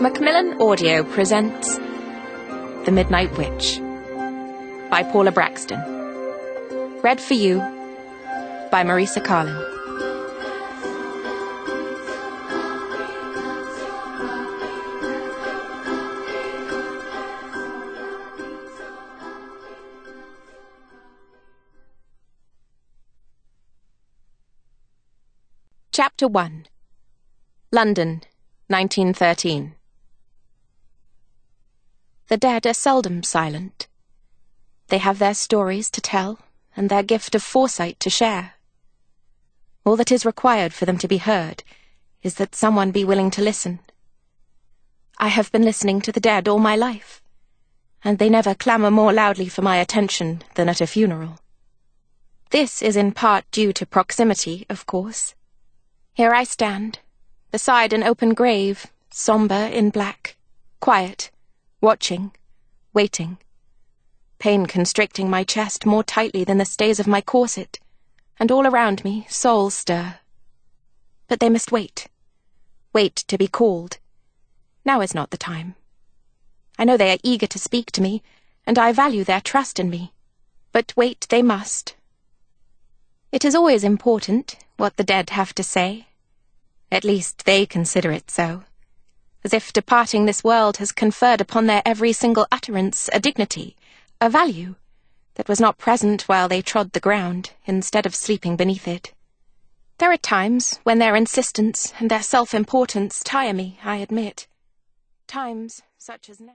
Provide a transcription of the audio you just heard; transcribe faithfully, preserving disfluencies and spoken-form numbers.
Macmillan Audio presents The Midnight Witch by Paula Braxton. Read for you by Marisa Carlin. Chapter one. London, nineteen thirteen. The dead are seldom silent. They have their stories to tell and their gift of foresight to share. All that is required for them to be heard is that someone be willing to listen. I have been listening to the dead all my life, and they never clamour more loudly for my attention than at a funeral. This is in part due to proximity, of course. Here I stand, beside an open grave, sombre in black, quiet, watching, waiting, pain constricting my chest more tightly than the stays of my corset, and all around me souls stir. But they must wait, wait to be called. Now is not the time. I know they are eager to speak to me, and I value their trust in me, but wait they must. It is always important what the dead have to say. At least they consider it so, as if departing this world has conferred upon their every single utterance a dignity, a value, that was not present while they trod the ground, instead of sleeping beneath it. There are times when their insistence and their self-importance tire me, I admit. Times such as now.